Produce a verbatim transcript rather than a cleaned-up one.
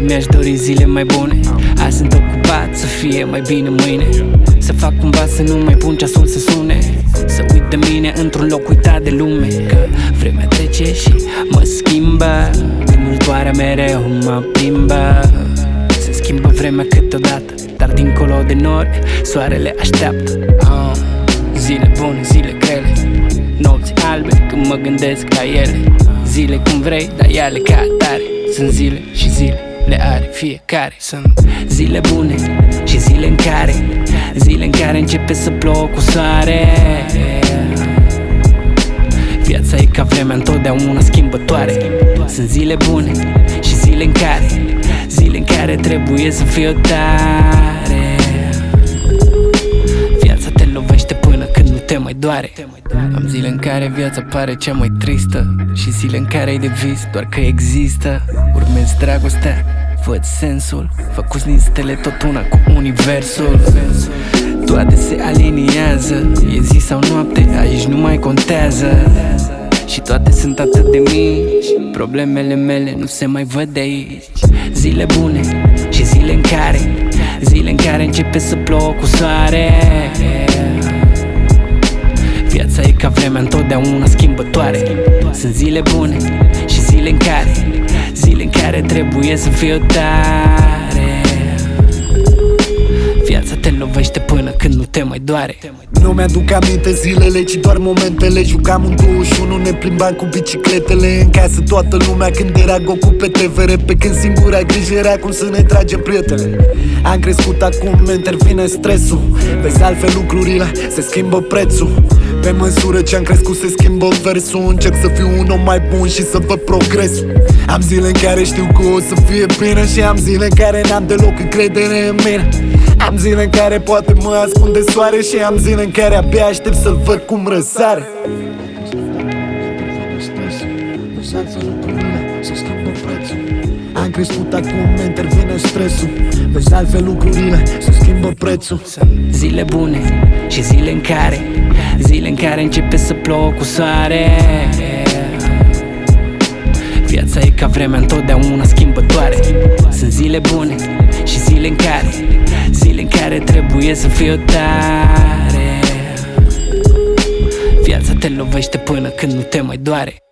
mi-aș dori zile mai bune. Azi sunt ocupat, să fie mai bine mâine. Să fac cumva să nu mai pun ceasul să sune, să uit de mine într-un loc uitat de lume. Că vremea trece și mă schimbă, gândul doare mereu mă plimbă. Se schimbă vremea câteodată, dar dincolo de nori soarele așteaptă. uh, Zile bune, zile grele, nopți albe când mă gândesc la ele. Zile cum vrei, dar ele ca atare. Sunt zile și zile le are fiecare. Sunt zile bune și zile în care Zile în care începe să plouă cu soare. Viața e ca vremea întotdeauna schimbătoare. Sunt zile bune și zile în care Zile în care trebuie să fiu tare. Viața te lovește până când nu te mai doare. Am zile în care viața pare cea mai tristă și zile în care ai de vis doar că există. Urmezi dragostea, văd sensul, făcuți din stele tot una cu universul. Toate se aliniază, e zi sau noapte, aici nu mai contează. Și toate sunt atât de mici, problemele mele nu se mai văd de aici. Zile bune și zile în care Zile în care începe să plouă cu soare. Viața e ca vremea întotdeauna schimbătoare. Sunt zile bune și zile în care Zile în care trebuie să fiu tare. Viața te lovește până când nu te mai doare. Nu mi-aduc aminte zilele, ci doar momentele. Jucam în douăzeci și unu, ne plimbam cu bicicletele. În casă toată lumea când era Goku pe T V R. Pe când singura grijă era cum să ne tragem prietene. Am crescut, acum intervine stresul. Vezi altfel lucrurile, se schimbă prețul. Pe măsură ce am crescut se schimbă versul. Încerc să fiu un om mai bun și să văd progresul. Am zile în care știu că o să fie bine și am zile în care n-am deloc încredere în mine. Am zile în care poate mă ascunde soare și am zile în care abia aștept să-l văd cum răsare. Am crescut, acum intervine stresul. Vezi altfel lucrurile, se schimbă prețul. Zile bune și zile în care Zile în care începe să plouă cu soare. Viața e ca vremea întotdeauna schimbătoare. Sunt zile bune și zile în care Zile în care trebuie să fiu tare. Viața te lovește până când nu te mai doare.